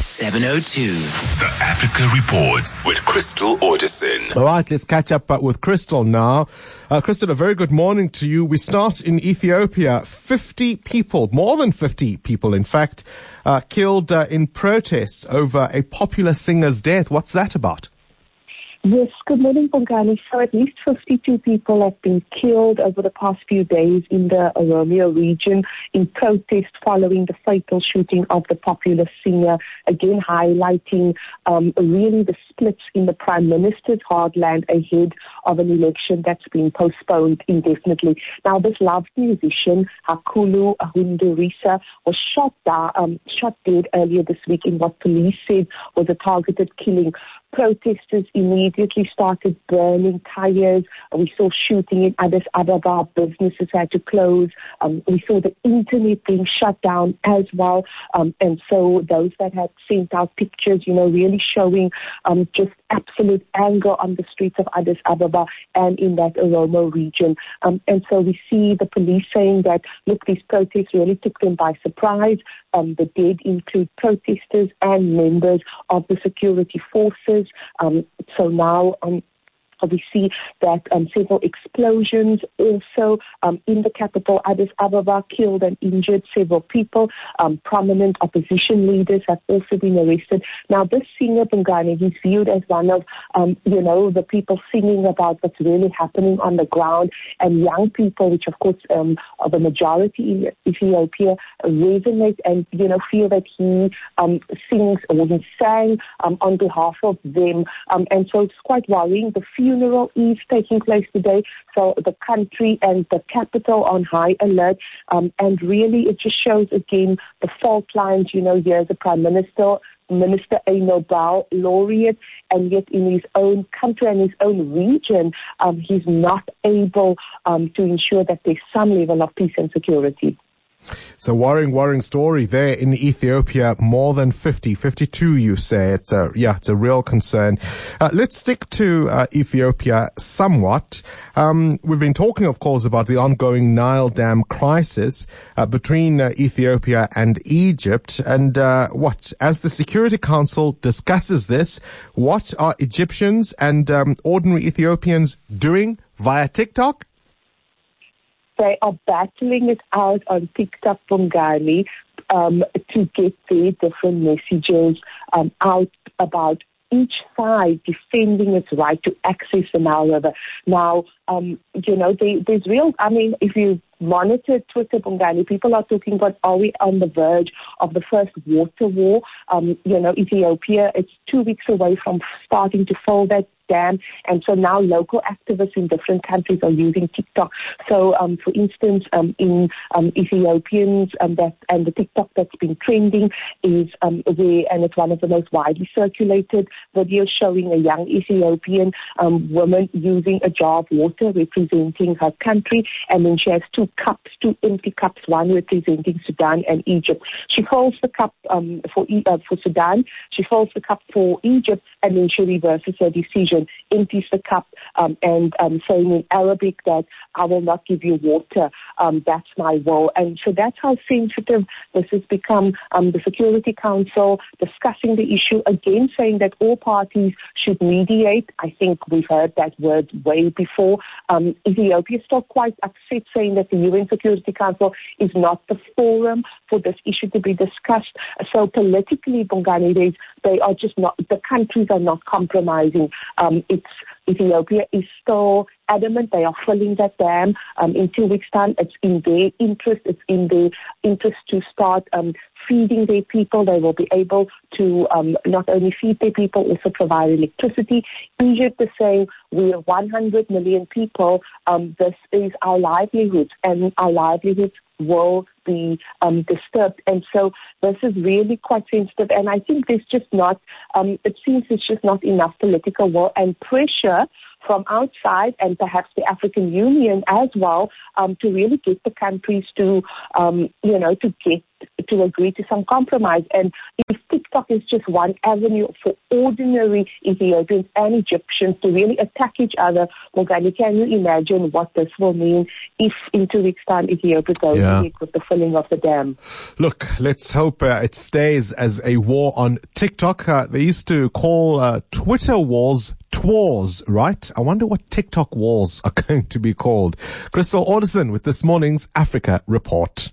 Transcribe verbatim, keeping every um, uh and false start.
seven oh two. The Africa Report with Crystal Orderson. All right, let's catch up uh, with Crystal now. Uh, Crystal, a very good morning to you. We start in Ethiopia. fifty people, more than fifty people, in fact, uh, killed uh, in protests over a popular singer's death. What's that about? Yes, good morning, Bongani. So at least fifty-two people have been killed over the past few days in the Oromia region in protest following the fatal shooting of the popular singer, again highlighting um, really the splits in the Prime Minister's heartland ahead of an election that's been postponed indefinitely. Now, this loved musician, Hakhulu Hundurisa, was shot, down, um, shot dead earlier this week in what police said was a targeted killing. Protesters immediately started burning tires. We saw shooting in Addis Ababa. Businesses had to close. Um, we saw the internet being shut down as well. Um, and so those that had sent out pictures, you know, really showing um, just absolute anger on the streets of Addis Ababa and in that Oromo region. Um, and so we see the police saying that, look, these protests really took them by surprise. Um, the dead include protesters and members of the security forces. Um, so now um, we see that um, several explosions also um, in the capital, Addis Ababa, killed and injured several people. Um, prominent opposition leaders have also been arrested. Now, this singer, Bongani, he's viewed as one of, um, you know, the people singing about what's really happening on the ground. And young people, which of course um, are the majority in Ethiopia, resonate and, you know, feel that he um, sings or he sang um, on behalf of them. Um, and so it's quite worrying. The few funeral is taking place today, so the country and the capital on high alert, um, and really it just shows again the fault lines. You know, here's the Prime Minister, Minister, a Nobel laureate, and yet in his own country and his own region, um, he's not able um, to ensure that there's some level of peace and security. It's a worrying, worrying story there in Ethiopia. More than fifty, fifty-two, you say. It's a, yeah, it's a real concern. Uh, let's stick to uh, Ethiopia somewhat. Um, we've been talking, of course, about the ongoing Nile Dam crisis uh, between uh, Ethiopia and Egypt. And uh, what, as the Security Council discusses this, what are Egyptians and um, ordinary Ethiopians doing via TikTok? They are battling it out on TikTok, Bongani, um, to get their different messages um, out about each side defending its right to access the Nile River. Now, um, you know, they, there's real, I mean, if you monitor Twitter, Bongani, people are talking about, are we on the verge of the first water war? Um, you know, Ethiopia, it's two weeks away from starting to fill that dam, and so now local activists in different countries are using TikTok. So, um, for instance, um, in um, Ethiopians, um, that and the TikTok that's been trending is um, where, and it's one of the most widely circulated videos showing a young Ethiopian um, woman using a jar of water representing her country, and then she has two cups, two empty cups, one representing Sudan and Egypt. She fills the cup um, for uh, for Sudan, she fills the cup for Egypt, and then she reverses her decision, empties the cup, um, and um, saying in Arabic that I will not give you water, um, that's my will. And so that's how sensitive this has become. Um, the Security Council discussing the issue, again saying that all parties should mediate. I think we've heard that word way before. Um, Ethiopia is still quite upset, saying that the U N Security Council is not the forum for this issue to be discussed. So politically, Bongani, they, they are just not, the countries are not compromising. Um, it's Ethiopia is still adamant they are filling that dam um, in two weeks' time. It's in their interest. It's in their interest to start um, feeding their people. They will be able to um, not only feed their people, also provide electricity. Egypt is saying we are one hundred million people. Um, this is our livelihood, and our livelihoods will be um, disturbed. And so this is really quite sensitive. And I think there's just not, um, it seems there's just not enough political will and pressure from outside, and perhaps the African Union as well, um, to really get the countries to, um, you know, to get to agree to some compromise. And if TikTok is just one avenue for ordinary Ethiopians and Egyptians to really attack each other. Mogani, can you imagine what this will mean if in two weeks' time Ethiopia goes Yeah. ahead with the filling of the dam? Look, let's hope uh, it stays as a war on TikTok. Uh, they used to call uh, Twitter wars twars, right? I wonder what TikTok wars are going to be called. Crystal Orderson with this morning's Africa Report.